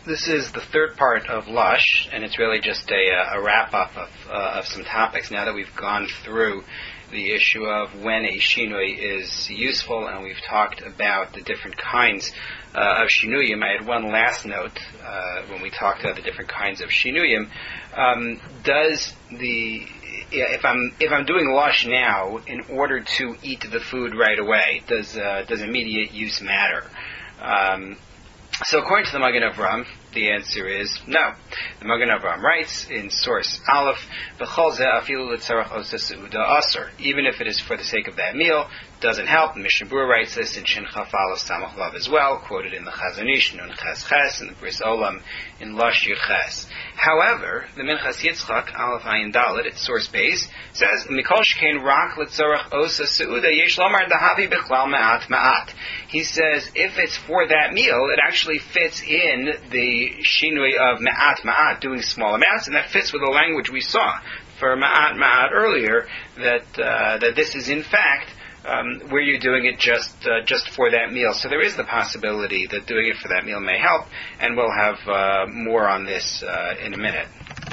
This is the third part of Lush, and it's really just a wrap-up of some topics. Now that we've gone through the issue of when a shinui is useful, and we've talked about the different kinds of shinuyim. I had one last note when we talked about the different kinds of shinuyim. If I'm doing lush now, in order to eat the food right away, does immediate use matter? So according to the Magen Avraham, the answer is no. The Magen Avraham writes in source Aleph, even if it is for the sake of that meal, doesn't help. The Mishnah Berurah writes this in Shin Chaf Aleph Samach Lav as well, quoted in the Chazon Ish, Nun Ches Ches, and the Bris Olam in Lush Yuches. However, the Minchas Yitzchak, Aleph Ayin Dalet, its source base, says, Mikol Shkein Rak L'Tzorach Osa Seuda Yesh Lomar Dahavi Bichlal Ma'at Ma'at. He says, if it's for that meal, it actually fits in the shinui of Ma'at Ma'at, doing small amounts, and that fits with the language we saw for Ma'at Ma'at earlier, that this is in fact where you're doing it just for that meal. So there is the possibility that doing it for that meal may help, and we'll have more on this in a minute.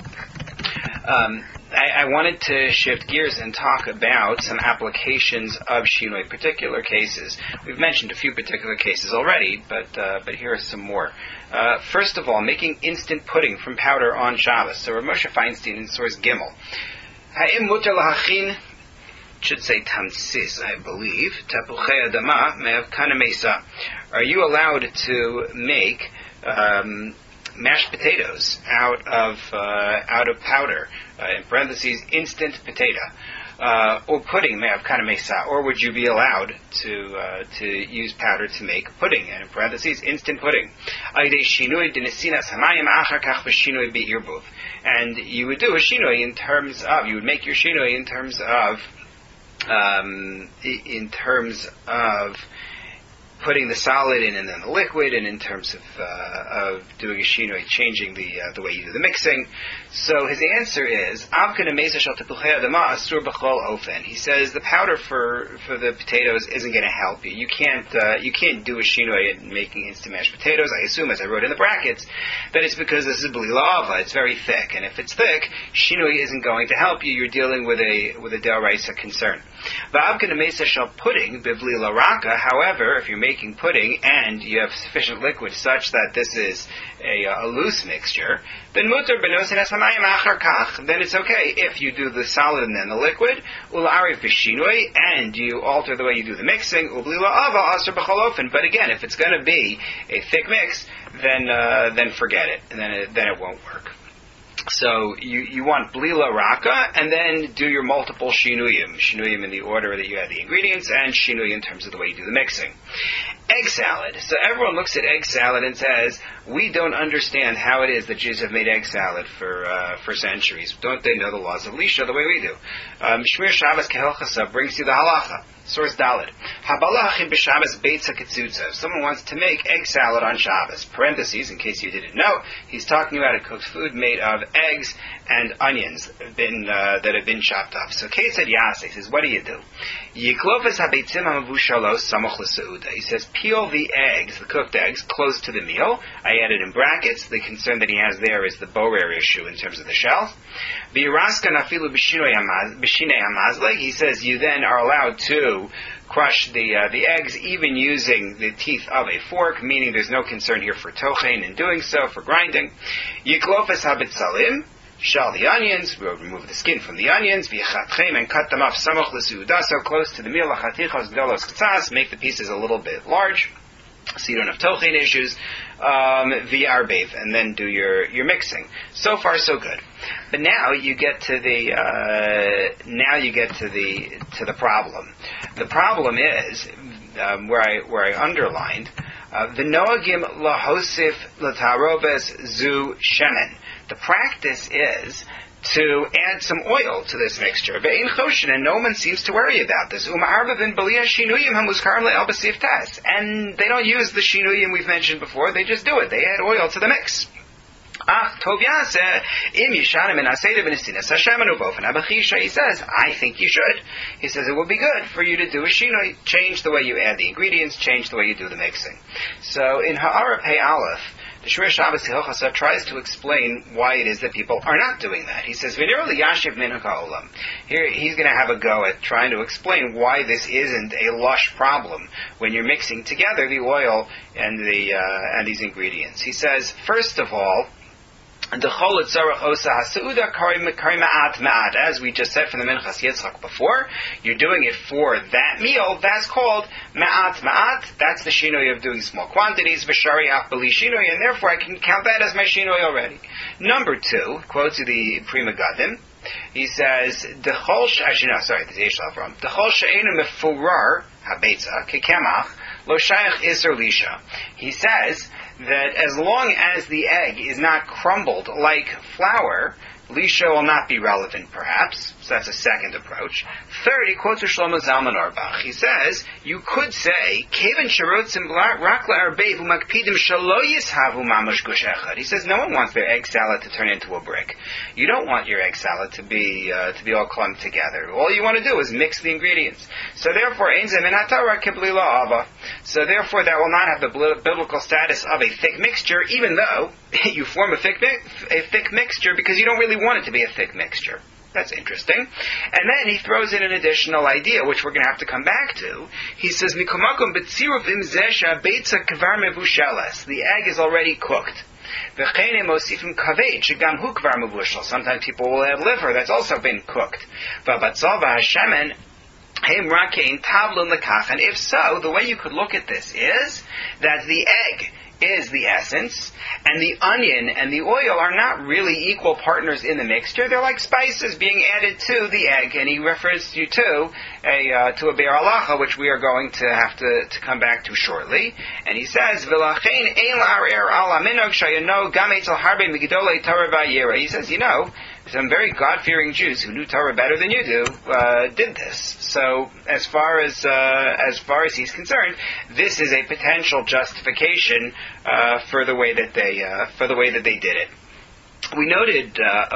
I wanted to shift gears and talk about some applications of shinui, particular cases. We've mentioned a few particular cases already, but here are some more. First of all, making instant pudding from powder on Shabbos. So Rav Moshe Feinstein in source Gimel. Ha'im mutar lahachin, should say tamsis, I believe, tapuchei adama me'av kana mesa. Are you allowed to make mashed potatoes out of powder, in parentheses, instant potato, or pudding me'av kana mesa, or would you be allowed to use powder to make pudding, and in parentheses, instant pudding? And you would do a shinui in terms of, you would make your shinui in terms of putting the solid in and then the liquid, and in terms of doing a shinui, changing the way you do the mixing. So his answer is, he says the powder for the potatoes isn't going to help you. You can't do a shinui in making instant mashed potatoes. I assume, as I wrote in the brackets, that it's because this is bli lava. It's very thick, and if it's thick, shinui isn't going to help you. You're dealing with a d'oraisa concern. Pudding, bivli laraka. However, if you're making pudding and you have sufficient liquid such that this is a loose mixture, then mutar benosin hasamayim achar kach. Then it's okay if you do the solid and then the liquid, ul'arif b'shinui, and you alter the way you do the mixing, ubli la'ava aser b'cholofen. But again, if it's going to be a thick mix, then forget it, and then it won't work. So you want blila raka, and then do your multiple shinuyim in the order that you add the ingredients, and shinui in terms of the way you do the mixing. Egg salad. So everyone looks at egg salad and says, we don't understand how it is that Jews have made egg salad for centuries. Don't they know the laws of Lisha the way we do? Shmir Shabbos Kehelchasa brings you the halacha. Source Dalet. Habalachim b'Shabbos beitza ketzutza. If someone wants to make egg salad on Shabbos, parentheses, in case you didn't know, he's talking about a cooked food made of eggs and onions that have been chopped up. So Kesed Yaseh says, what do you do? Yiklofes habeitzim hamavushalos samoch l'seuda. He says, peel the eggs, the cooked eggs, close to the meal. I added in brackets. The concern that he has there is the borer issue in terms of the shells. V'yiraskan afilu b'shinei hamazleg. He says you then are allowed to crush the eggs even using the teeth of a fork, meaning there's no concern here for tochen in doing so, for grinding. Yiklofes habitzalim. Shell the onions, we'll remove the skin from the onions, v'yachatchem, and cut them up samoch l'seuda, so close to the meal, l'chatichos gdolos k'tzas, make the pieces a little bit large, so you don't have tochen issues, v'yarbev, and then do your mixing. So far, so good. But now you get to the problem. The problem is where I underlined the noagim lahosif l'tarobes zu shemen. The practice is to add some oil to this mixture. Ve'in choshen, and no one seems to worry about this. U'ma'arvavin b'liyah shinuyim hamuzkarim le'el b'sif tes. And they don't use the shinuyim we've mentioned before. They just do it. They add oil to the mix. He says, I think you should. He says it will be good for you to do a shinoi. Change the way you add the ingredients, change the way you do the mixing. So in Ha'ara Pei Aleph, the Shmir Shabbos Hilchasa tries to explain why it is that people are not doing that. He says, V'nir liyashiv min ha'olam. Here, he's going to have a go at trying to explain why this isn't a lush problem when you're mixing together the oil and these ingredients. He says, first of all, as we just said from the Minchas Yitzchak before, you're doing it for that meal. That's called ma'at ma'at. That's the shinoi of doing small quantities. V'shari af b'li shinoi, and therefore I can count that as my shinoi already. Number two, quotes the Pri Megadim. He says, the chol she'enu mefurar habeitza kekemach lo shayach iser lisha. He says that as long as the egg is not crumbled like flour, lisha will not be relevant, perhaps. So that's a second approach. Third, he quotes Shlomo Zalman Auerbach. He says, you could say, Kevan sharotzim rak la'arbev u'makpidim shelo yishavu mamash gush echad. He says, no one wants their egg salad to turn into a brick. You don't want your egg salad to be all clumped together. All you want to do is mix the ingredients. So therefore, ein zeh min haTorah kibli la'ava. So therefore, that will not have the biblical status of a thick mixture, even though you form a thick mixture because you don't really want it to be a thick mixture. That's interesting. And then he throws in an additional idea, which we're going to have to come back to. He says, Mikumakum b'tziruv imzesha beitza kvar mevusheles. The egg is already cooked. V'cheine mosifim kaved shegam hu kvar mevushel. Sometimes people will add liver that's also been cooked. V'batzal v'hashemen heim rakein tavlun lekach. And if so, the way you could look at this is that the egg is the essence, and the onion and the oil are not really equal partners in the mixture. They're like spices being added to the egg, and he refers you to a Be'er Halacha, which we are going to have to come back to shortly. And he says, V'lachein ein la'arer al haminog shayano gam etzel harbe migdolei Torah v'yira. He says, some very God-fearing Jews who knew Torah better than you do did this. So, as far as he's concerned, this is a potential justification for the way that they did it. We noted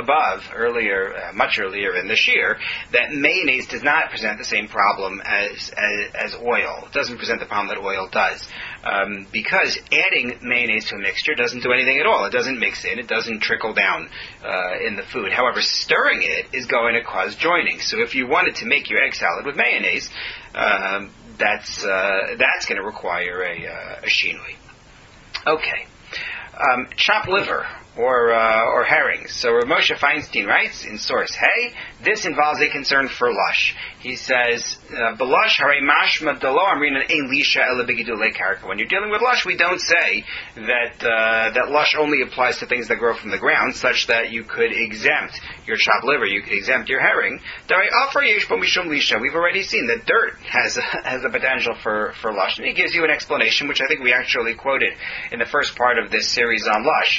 much earlier in the shir, that mayonnaise does not present the same problem as oil. It doesn't present the problem that oil does. Because adding mayonnaise to a mixture doesn't do anything at all. It doesn't mix in. It doesn't trickle down in the food. However, stirring it is going to cause joining. So if you wanted to make your egg salad with mayonnaise, that's going to require a shinui. Okay. Chopped liver or herrings. So Rav Moshe Feinstein writes in source, hey, this involves a concern for lush. He says, B'lush harei mashma delo amrinan ein lisha ela b'gidulei karka. When you're dealing with lush, we don't say that lush only applies to things that grow from the ground, such that you could exempt your chopped liver, you could exempt your herring. Darei afar yesh bo mishum lisha. We've already seen that dirt has a potential for lush. And he gives you an explanation, which I think we actually quoted in the first part of this series on lush,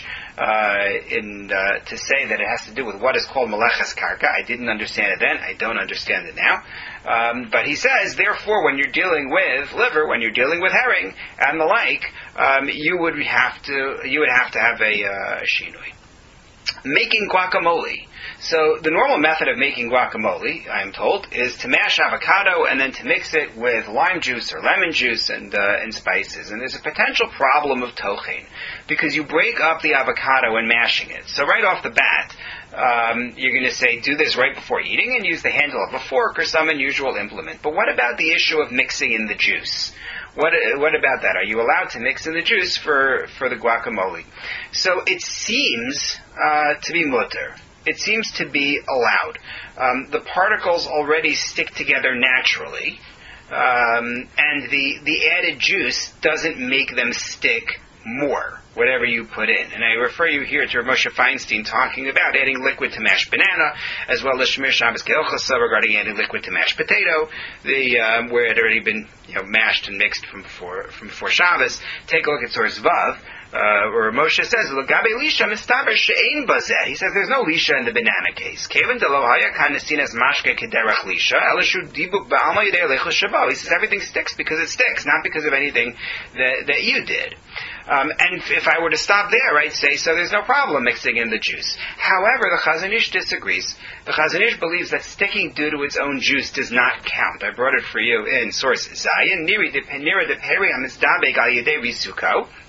to say that it has to do with what is called meleches karka. I didn't understand it then. I don't understand it now. But he says, therefore, when you're dealing with liver, when you're dealing with herring and the like, you would have to have a shinui. Making guacamole. So the normal method of making guacamole, I'm told, is to mash avocado and then to mix it with lime juice or lemon juice and spices. And there's a potential problem of tochein, because you break up the avocado when mashing it. So right off the bat, you're going to say, do this right before eating and use the handle of a fork or some unusual implement. But what about the issue of mixing in the juice? What about that? Are you allowed to mix in the juice for the guacamole? So it seems to be mutter. It seems to be allowed. The particles already stick together naturally, and the added juice doesn't make them stick more, whatever you put in. And I refer you here to Rav Moshe Feinstein talking about adding liquid to mashed banana, as well as Shmir Shabbos Ke'ochasa regarding adding liquid to mashed potato, where it had already been mashed and mixed from before Shabbos. Take a look at source Vav, where Moshe says, "L'gabe lisha mistaber she'ein bazeh." He says there's no lisha in the banana case. Kevin de lo haya kan nesinas mashke kederach lisha elishu dibuk ba'alma yidei lecha shabo. He says everything sticks because it sticks, not because of anything that you did. And if I were to stop there, I'd say, so there's no problem mixing in the juice. However, the Chazon Ish disagrees. The Chazon Ish believes that sticking due to its own juice does not count. I brought it for you in source Zayin, Nira de Peri HaMizdabeg Al Yedei Risuko.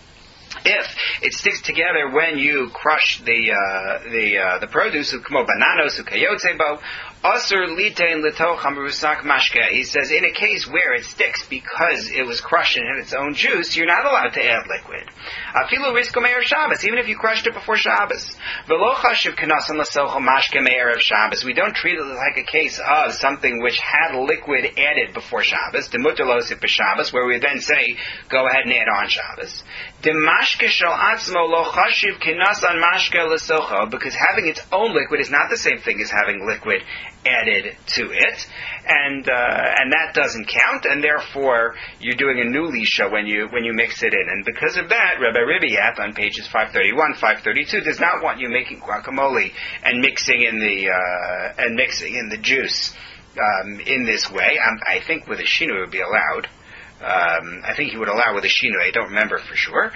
If it sticks together when you crush the produce, kmo bananos ukayotzebo, asur litein litocham rusak mashke. He says in a case where it sticks because it was crushed in its own juice, you're not allowed to add liquid. Afilu risko me'er Shabbos, even if you crushed it before Shabbos. V'lo chashiv kanasan l'sochel mashke me'er of Shabbos. We don't treat it like a case of something which had liquid added before Shabbos, demutar losif b'Shabbos, where we then say go ahead and add on Shabbos. Demashke shel atzmo lo chashiv kinasan mashke l'sochel, because having its own liquid is not the same thing as having liquid added to it, and that doesn't count, and therefore you're doing a new lisha when you mix it in. And because of that, Rabbi Ribiat on pages 531, 532 does not want you making guacamole and mixing in the juice in this way. I think with a shinu it would be allowed. I think he would allow with a shinu. I don't remember for sure.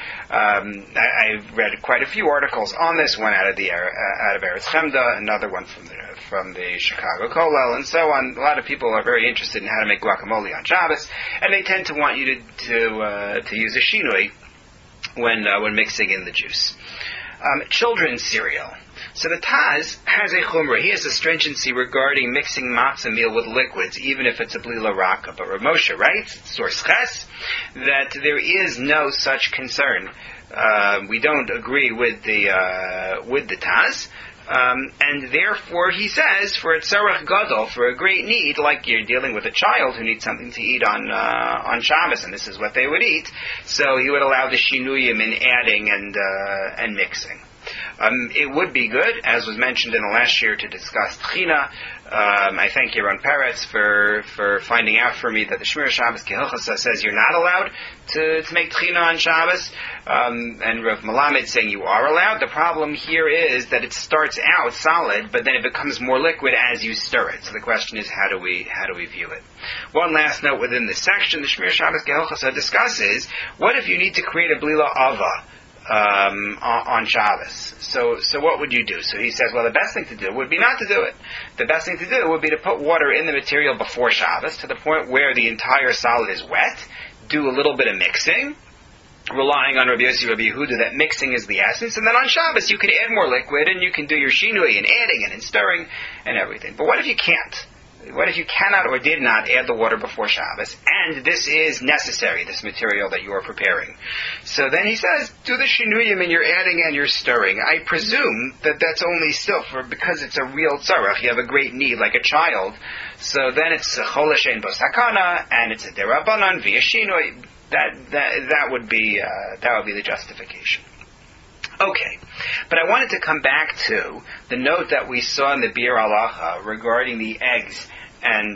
I read quite a few articles on this, one out of Eretz Chemda, another one from the Chicago Kollel, and so on. A lot of people are very interested in how to make guacamole on Shabbos, and they tend to want you to use a shinui when mixing in the juice. Children's cereal. So the Taz has a chumrah. He has a stringency regarding mixing matzah meal with liquids, even if it's a bli raka. But Rav Moshe writes, source ches, that there is no such concern. We don't agree with the Taz. And therefore, he says, for a tzarech gadol, for a great need, like you're dealing with a child who needs something to eat on Shabbos, and this is what they would eat, so he would allow the shinuyim in adding and mixing. It would be good, as was mentioned in the last year, to discuss tchina. I thank Yaron Peretz for finding out for me that the Shmir Shabbos Kehilchasa says you're not allowed to make tchina on Shabbos, and Rav Melamed saying you are allowed. The problem here is that it starts out solid, but then it becomes more liquid as you stir it. So the question is, how do we view it? One last note within this section, the Shmir Shabbos Kehilchasa discusses, what if you need to create a blila ava on Shabbos? So what would you do? So he says, well, the best thing to do would be not to do it. The best thing to do would be to put water in the material before Shabbos to the point where the entire solid is wet. Do a little bit of mixing, relying on Rabbi Yossi, Rabbi Yehuda, that mixing is the essence, and then on Shabbos you can add more liquid and you can do your shinui and adding and stirring and everything. But what if you can't? What if you cannot or did not add the water before Shabbos, and this is necessary, this material that you are preparing? So then he says, do the shinuyim and you're adding and you're stirring. I presume that that's only still because it's a real tzarech. You have a great need, like a child. So then it's a cholashen bosakana, and it's a derabanan via shinui. That would be the justification. Okay, but I wanted to come back to the note that we saw in the Bir Halacha regarding the eggs and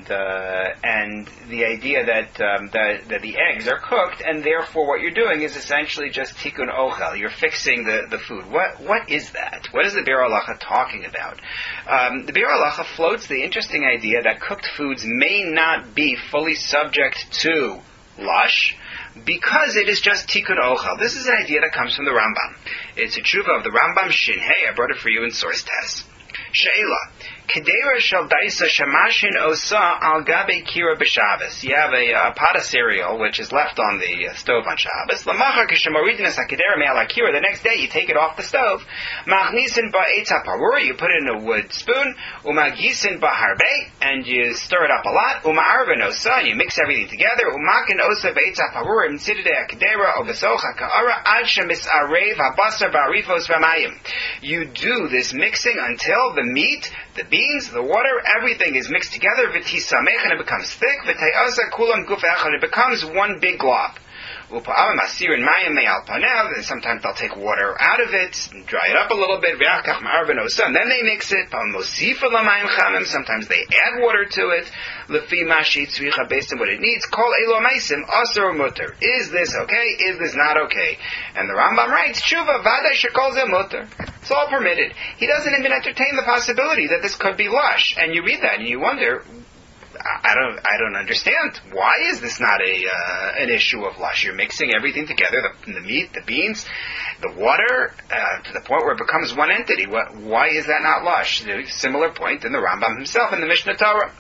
the idea that the eggs are cooked, and therefore what you're doing is essentially just tikkun ochel. You're fixing the food. What is that? What is the Bir Halacha talking about? The Bir Halacha floats the interesting idea that cooked foods may not be fully subject to lush, because it is just tikkun ochel. This is an idea that comes from the Rambam. It's a tshuva of the Rambam Shin. Hey, I brought it for you in source test. She'ela. Kedera shel daisa shamashin osa al gabe kira b'Shabbos. You have a pot of cereal which is left on the stove on Shabbos. Lamachar k'shemaridin es hakedera me'al hakira. The next day you take it off the stove. Machnisin ba'etz haparura. You put it in a wood spoon. Umagisin ba'harbe. And you stir it up a lot. Uma'arvin osa. And you mix everything together. Umakin osa ba'etz haparura. Imsidide hakedera obesocha ka'ara ad shemis arev habasar ba'arifos v'mayim. You do this mixing until the meat, the beans, the water, everything is mixed together, v'tisamech, and it becomes thick, v'tayasa kulam guf echad, it becomes one big glob. Upa'am asir in mayim me'al panav, and sometimes they'll take water out of it, and dry it up a little bit, v'yachkach ma'arvin osa, and then they mix it, mosifa l'mayim chamim, sometimes they add water to it, l'fi mashi tzricha, based on what it needs, kol elo maisim, asur mutter. Is this okay? Is this not okay? And the Rambam writes, tshuva vaday shekol ze mutter. It's all permitted. He doesn't even entertain the possibility that this could be lush. And you read that and you wonder, I don't understand. Why is this not an issue of lush? You're mixing everything together, the meat, the beans, the water, to the point where it becomes one entity. Why is that not lush? Similar point in the Rambam himself in the Mishnah Torah.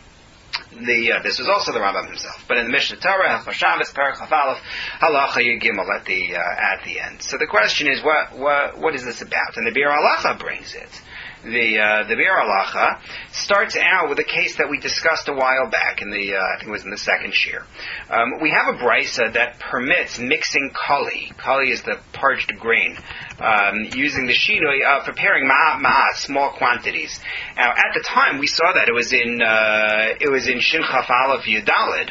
This was also the Rambam himself, but in the Mishnah Torah, Shabbos, Perek Chaf Aleph, Halacha Yud Gimel at the end. So the question is, what is this about? And the Bir Halacha brings it. The Bir Halacha starts out with a case that we discussed a while back I think it was in the second shir. We have a brisa that permits mixing kali. Kali is the parched grain, using the shinui of preparing ma'at, small quantities. Now, at the time we saw that it was in Shin Chaf Aleph Yudalid,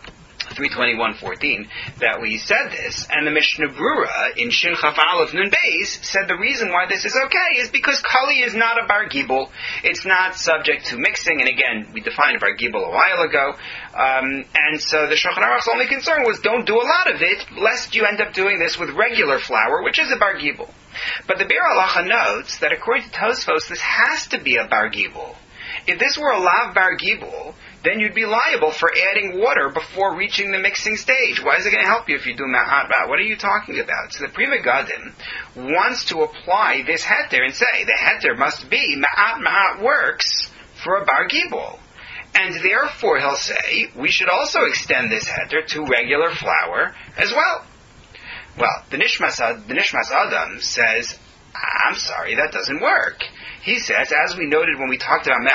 321:14, that we said this, and the Mishnah Brura in Shin Chaf Aleph Nun Beis said the reason why this is okay is because kali is not a bar gibel. It's not subject to mixing, and again, we defined bar gibel a while ago, and so the Shulchan Aruch's only concern was don't do a lot of it, lest you end up doing this with regular flour, which is a bar gibel. But the Bir Halacha notes that according to Tosfos, this has to be a bar gibel. If this were a lav bar gibel, then you'd be liable for adding water before reaching the mixing stage. Why is it going to help you if you do ma'at ba? What are you talking about? So the Pri Megadim wants to apply this heter and say the heter must be ma'at works for a bar gibel. And therefore, he'll say, we should also extend this heter to regular flour as well. Well, the Nishmas Adam says, I'm sorry, that doesn't work. He says, as we noted when we talked about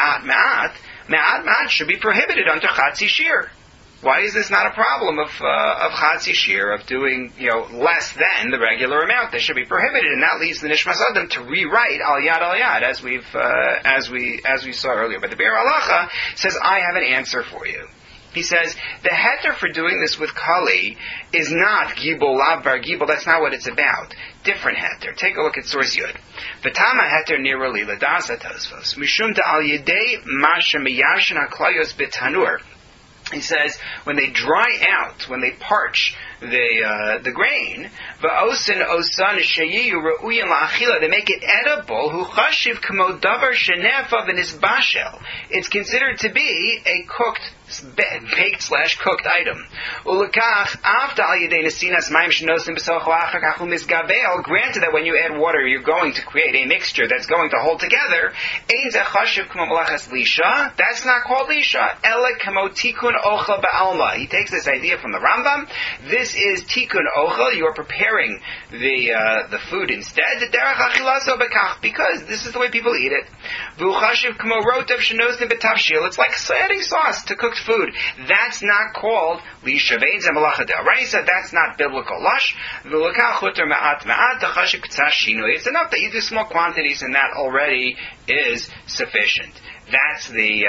ma'at should be prohibited under Chatzi Shir. Why is this not a problem of Chatzi Shir, of doing, less than the regular amount? This should be prohibited, and that leads the Nishmas Adam to rewrite al yad, as we saw earlier. But the Bir Halacha says, I have an answer for you. He says, the heter for doing this with kali is not gibel, lav bar gibel. That's not what it's about. Different heter. Take a look at source yud. V'tama heter nira li l'dasa Tosfos. Mishum da al yedei masha miyashin haklayos betanur. He says, when they dry out, when they parch the grain, v'osin osan sheyiyu re'uyin la'achila, they make it edible, hu chashiv k'mo davar shenefa v'nisbashel. It's considered to be a baked/cooked item. Ulekach after al yedei nesinas mayim shenosim b'soch la'achar kachu misgabel. Granted that when you add water, you're going to create a mixture that's going to hold together. Ein ze chashiv k'mo malachas lisha. That's not called lisha. Ele k'mo tikun ochel ba'alma. He takes this idea from the Rambam. This is tikkun ochel. You are preparing the food instead. Derech achilaso bekach, because this is the way people eat it. V'uchashiv k'mo rotav shenosim b'tavshil. It's like adding sauce to cooked food. That's not called lisha ve'in zemalacha de'araisa. That's not biblical lush. V'ulekach chuter ma'at t'chashiv k'tzah shinui. It's enough that you do small quantities, and that already is sufficient. That's the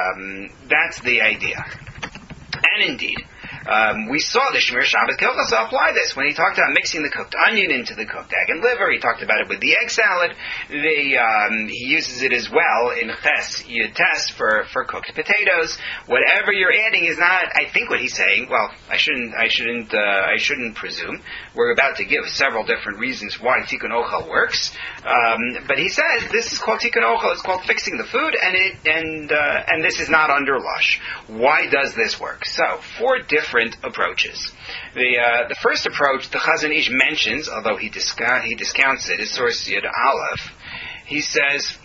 idea. And indeed, we saw the Shemir Shabbos Kilchasa apply this when he talked about mixing the cooked onion into the cooked egg and liver. He talked about it with the egg salad. He uses it as well in Ches Yutes for cooked potatoes. Whatever you're adding is not, I think what he's saying, well, I shouldn't presume. We're about to give several different reasons why Tikkun Ochel works. But he says this is called Tikkun Ochel. It's called fixing the food, and this is not under lush. Why does this work? So, 4 different approaches. The first approach the Chazon Ish mentions, although he discounts it, is source Yud Aleph. He says,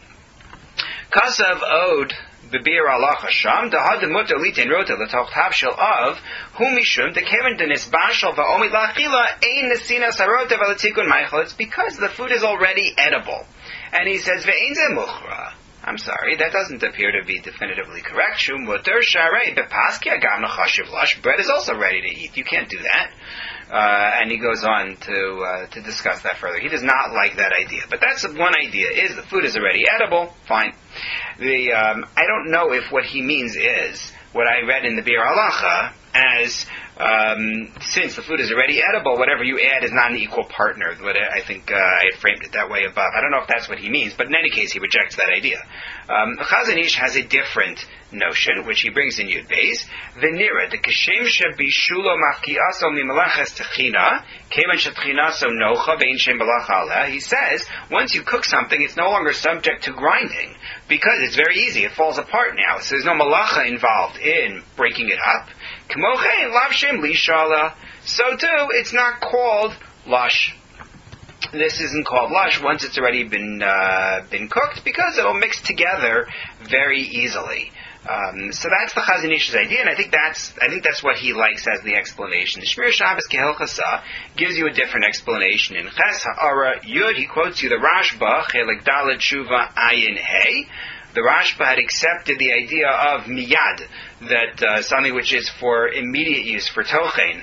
Kasav od b'bir halacha sham dahad demuter litin rota l'toch tavshil of humishum dekeven denisbashal va'omid la'achila ein nesina sarota v'letikun meichel. It's because the food is already edible. And he says, ve'ein ze muchra. I'm sorry, that doesn't appear to be definitively correct. Shum muter sharei bepaskia gam nachashiv lush. Bread is also ready to eat. You can't do that. And he goes on to discuss that further. He does not like that idea. But that's one idea, is the food is already edible. Fine. I don't know if what he means is what I read in the Bir Halacha as since the food is already edible, whatever you add is not an equal partner. I think I had framed it that way above. I don't know if that's what he means, but in any case, he rejects that idea. Chazon Ish has a different notion, which he brings in Yud Beis. V'nira, the kashem shebishulo mafkiaso mimalaches techina, kevan shetchinaso nocha ve'in shem balacha aleh. He says, once you cook something, it's no longer subject to grinding, because it's very easy. It falls apart now, so there's no malacha involved in breaking it up. K'mochein lav shem lishala. So too, it's not called lush. This isn't called lush once it's already been cooked, because it'll mix together very easily. So that's the Chazon Ish's idea, and I think that's what he likes as the explanation. The Shmir Shabbos Kehilchasa gives you a different explanation. In Ches Ha'ara Yud, he quotes you the Rashba, Chelik Daled Shuva Ayin Hey. The Rashba had accepted the idea of miyad, that something which is for immediate use, for tochen.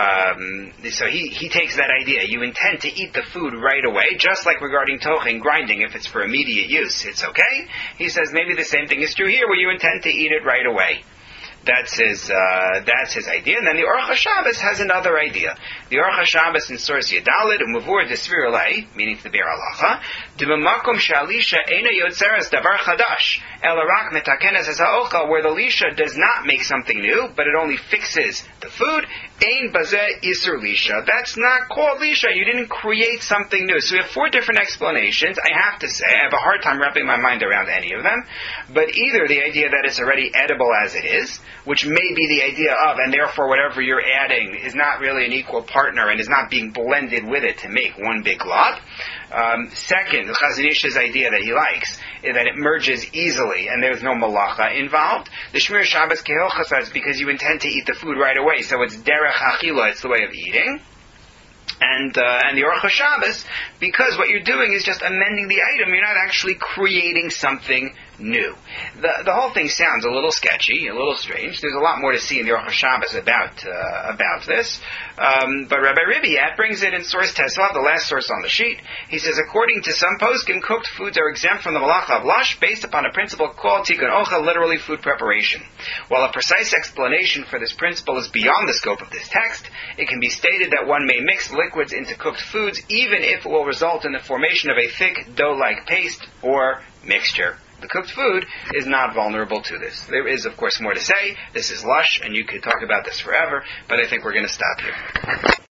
So he takes that idea. You intend to eat the food right away, just like regarding tochen, grinding, if it's for immediate use, it's okay. He says maybe the same thing is true here, where you intend to eat it right away. That's his idea. And then the Aruch HaShabbos has another idea. The Aruch HaShabbos in source Yadalid, Umavur Desvir Alei, meaning to the Be'er Halacha, D'B'makom Shalisha Eina Yotzeres Davar Chadash, Elarak Metakenes Es HaOchel, where the Lisha does not make something new, but it only fixes the food, Ein Bazeh Isur Lisha. That's not called Lisha. You didn't create something new. So we have 4 different explanations. I have to say, I have a hard time wrapping my mind around any of them, but either the idea that it's already edible as it is, which may be the idea of, and therefore whatever you're adding is not really an equal partner and is not being blended with it to make one big lot. Second, the Chazon Ish's idea that he likes is that it merges easily and there's no malacha involved. The Shmir Shabbos Kehilchasa is because you intend to eat the food right away, so it's derech achila, it's the way of eating. And the Aruch HaShabbos, because what you're doing is just amending the item, you're not actually creating something new. The whole thing sounds a little sketchy, a little strange. There's a lot more to see in the Aruch HaShabbos about this. But Rabbi Ribiat brings it in source Tesla, the last source on the sheet. He says, according to some poskim, cooked foods are exempt from the malacha of lush based upon a principle called tikkun ochel, literally food preparation. While a precise explanation for this principle is beyond the scope of this text, it can be stated that one may mix liquids into cooked foods even if it will result in the formation of a thick dough-like paste or mixture. The cooked food is not vulnerable to this. There is, of course, more to say. This is lush, and you could talk about this forever, but I think we're going to stop here.